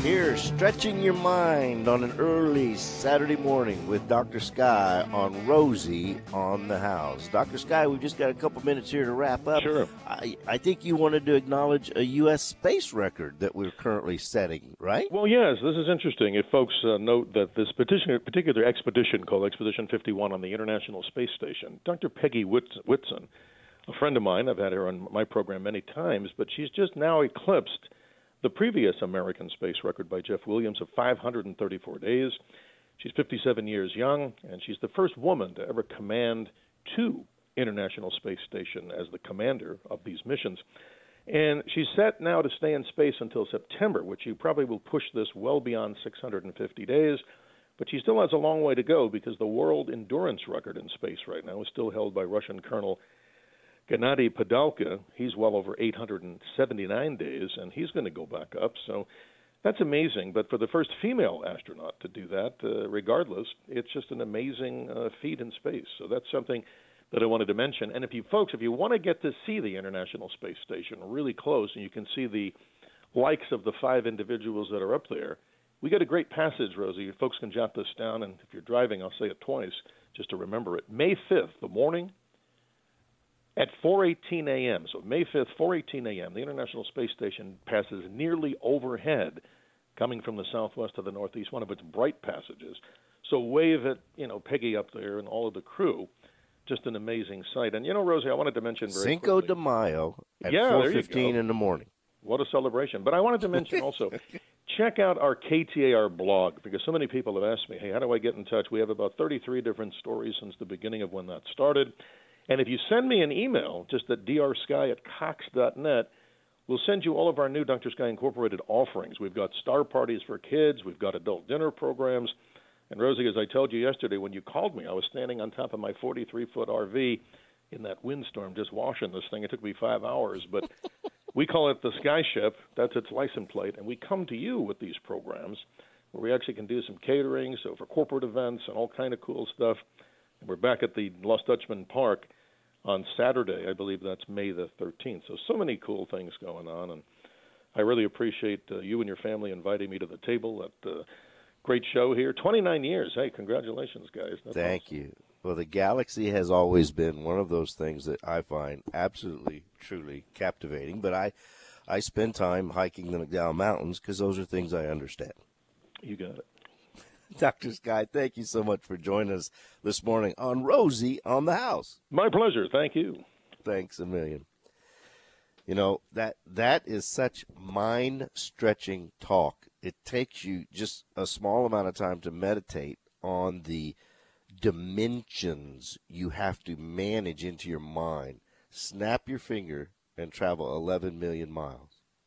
Here, stretching your mind on an early Saturday morning with Dr. Sky on Rosie on the House. Dr. Sky, we've just got a couple minutes here to wrap up. Sure. I think you wanted to acknowledge a U.S. space record that we're currently setting, right? Well, yes, this is interesting. If folks note that this particular expedition called Expedition 51 on the International Space Station, Dr. Peggy Whitson, a friend of mine, I've had her on my program many times, but she's just now eclipsed the previous American space record by Jeff Williams of 534 days. She's 57 years young, and she's the first woman to ever command two International Space Station as the commander of these missions. And she's set now to stay in space until September, which you probably will push this well beyond 650 days. But she still has a long way to go because the world endurance record in space right now is still held by Russian Colonel Gennady Padalka. He's well over 879 days, and he's going to go back up. So that's amazing. But for the first female astronaut to do that, regardless, it's just an amazing feat in space. So that's something that I wanted to mention. And if you want to get to see the International Space Station really close, and you can see the likes of the 5 individuals that are up there, we got a great passage, Rosie. You folks can jot this down, and if you're driving, I'll say it twice just to remember it. May 5th, the morning, at 4:18 a.m., so May 5th, 4:18 a.m., the International Space Station passes nearly overhead, coming from the southwest to the northeast, one of its bright passages. So wave at, Peggy up there and all of the crew. Just an amazing sight. And, Rosie, I wanted to mention very Cinco quickly. de Mayo at Yeah, 4:15 in the morning. What a celebration. But I wanted to mention also, check out our KTAR blog, because so many people have asked me, hey, how do I get in touch? We have about 33 different stories since the beginning of when that started. And if you send me an email, just at drsky@cox.net, we'll send you all of our new Dr. Sky Incorporated offerings. We've got star parties for kids. We've got adult dinner programs. And, Rosie, as I told you yesterday when you called me, I was standing on top of my 43-foot RV in that windstorm just washing this thing. It took me 5 hours. But we call it the Sky Ship. That's its license plate. And we come to you with these programs where we actually can do some catering, so for corporate events and all kind of cool stuff. We're back at the Lost Dutchman Park on Saturday. I believe that's May the 13th. So many cool things going on, and I really appreciate you and your family inviting me to the table at great show here. 29 years. Hey, congratulations, guys. That's Thank awesome. you. Well, the galaxy has always been one of those things that I find absolutely, truly captivating, but I spend time hiking the McDowell Mountains because those are things I understand. You got it. Dr. Sky, thank you so much for joining us this morning on Rosie on the House. My pleasure. Thank you. Thanks a million. That is such mind-stretching talk. It takes you just a small amount of time to meditate on the dimensions you have to manage into your mind. Snap your finger and travel 11 million miles.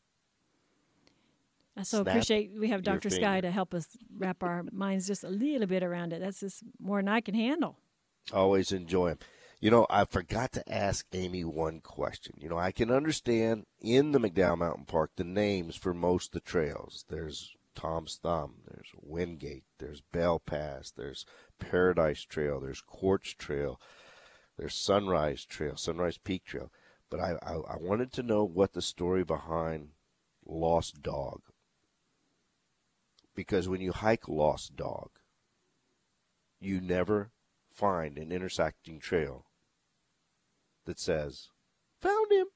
I so appreciate we have Dr. Sky to help us wrap our minds just a little bit around it. That's just more than I can handle. Always enjoy them. I forgot to ask Amy one question. I can understand in the McDowell Mountain Park the names for most of the trails. There's Tom's Thumb, there's Wingate, there's Bell Pass, there's Paradise Trail, there's Quartz Trail, there's Sunrise Peak Trail. But I wanted to know what the story behind Lost Dog. Because when you hike Lost Dog, you never find an intersecting trail that says, found him.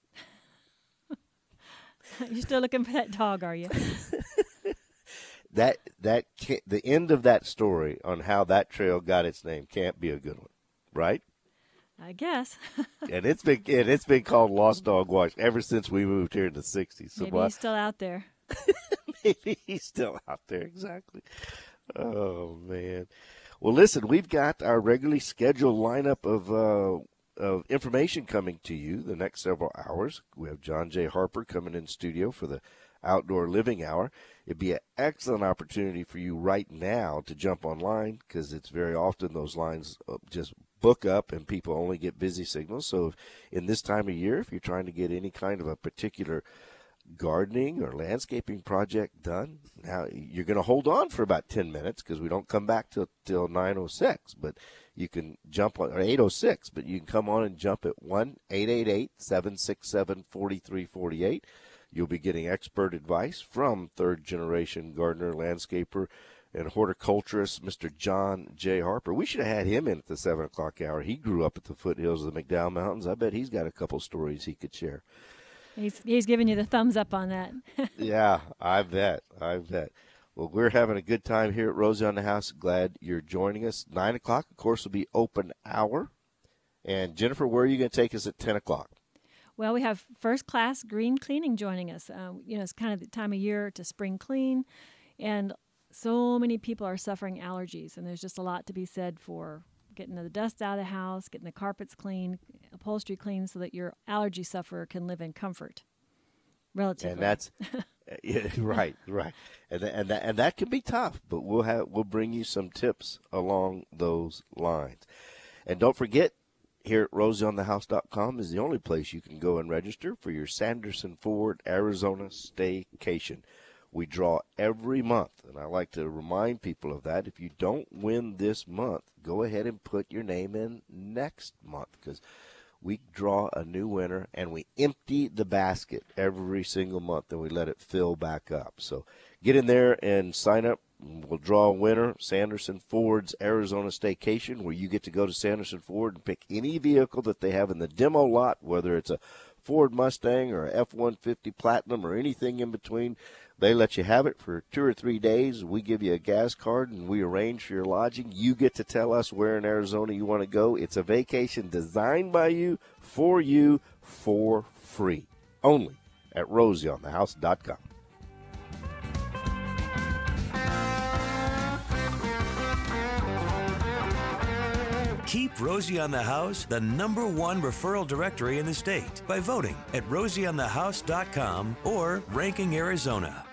You're still looking for that dog, are you? The end of that story on how that trail got its name can't be a good one, right? I guess. And it's been called Lost Dog Wash ever since we moved here in the 60s. So maybe he's still out there. Maybe he's still out there, exactly. Oh, man. Well, listen, we've got our regularly scheduled lineup of information coming to you the next several hours. We have John J. Harper coming in studio for the Outdoor Living Hour. It'd be an excellent opportunity for you right now to jump online because it's very often those lines just book up and people only get busy signals. So in this time of year, if you're trying to get any kind of a particular gardening or landscaping project done, now you're going to hold on for about 10 minutes because we don't come back till 9:06, but you can jump on, or 8:06, but you can come on and jump at 1-888-767-4348. You'll be getting expert advice from third-generation gardener, landscaper, and horticulturist, Mr. John J. Harper. We should have had him in at the 7 o'clock hour. He grew up at the foothills of the McDowell Mountains. I bet he's got a couple stories he could share. He's giving you the thumbs up on that. Yeah, I bet. Well, we're having a good time here at Rosie on the House. Glad you're joining us. 9 o'clock, of course, will be open hour. And, Jennifer, where are you going to take us at 10 o'clock? Well, we have First Class Green Cleaning joining us. It's kind of the time of year to spring clean, and so many people are suffering allergies, and there's just a lot to be said for getting the dust out of the house, getting the carpets clean, upholstery clean, so that your allergy sufferer can live in comfort, relatively. And that's yeah, right, and that can be tough, but we'll bring you some tips along those lines. And don't forget, here at RosieOnTheHouse.com is the only place you can go and register for your Sanderson Ford Arizona staycation. We draw every month, and I like to remind people of that. If you don't win this month, go ahead and put your name in next month, because we draw a new winner, and we empty the basket every single month, and we let it fill back up. So get in there and sign up. We'll draw a winner, Sanderson Ford's Arizona Staycation, where you get to go to Sanderson Ford and pick any vehicle that they have in the demo lot, whether it's a Ford Mustang or a F-150 Platinum or anything in between. They let you have it for 2 or 3 days. We give you a gas card, and we arrange for your lodging. You get to tell us where in Arizona you want to go. It's a vacation designed by you, for free. Only at RosieOnTheHouse.com. Keep Rosie on the House the #1 referral directory in the state by voting at RosieOnTheHouse.com or Ranking Arizona.